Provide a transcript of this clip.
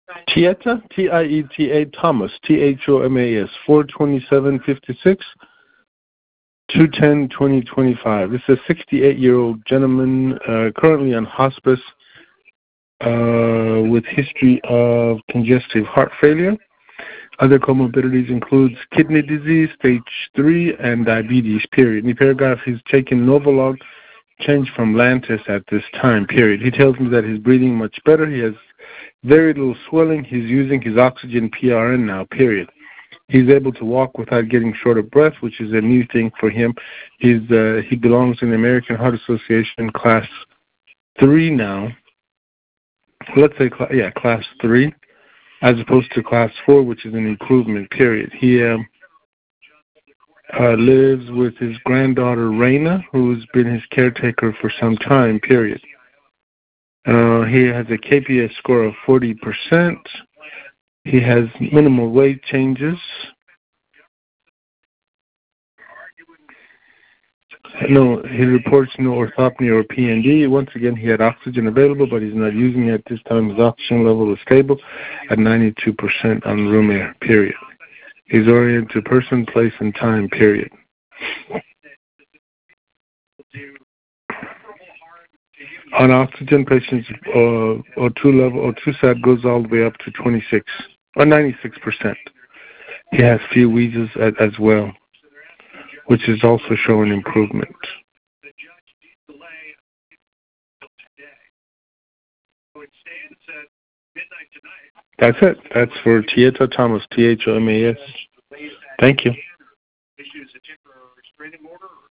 Tieta, Tieta Thomas, Thomas, 42756, 210-2025. This is a 68-year-old gentleman currently on hospice with history of congestive heart failure. Other comorbidities includes kidney disease, stage 3, and diabetes, period. In the paragraph, he's taken Novolog, changed from Lantus at this time, period. He tells me that he's breathing much better. He has very little swelling. He's using his oxygen PRN now, period. He's able to walk without getting short of breath, which is a new thing for him. He belongs in the American Heart Association Class 3 now. Let's say, Class 3, as opposed to Class 4, which is an improvement, period. He lives with his granddaughter, Raina, who's been his caretaker for some time, period. He has a KPS score of 40%. He has minimal weight changes. No, he reports no orthopnea or PND. Once again, he had oxygen available, but he's not using it at this time. His oxygen level is stable at 92% on room air, period. He's oriented to person, place, and time, period. On oxygen, patient's O2 level, O2 sat goes all the way up to 26 or 96%. He has few wheezes as well, which is also showing improvement. That's it. That's for Tieta Thomas, Thomas. Thank you.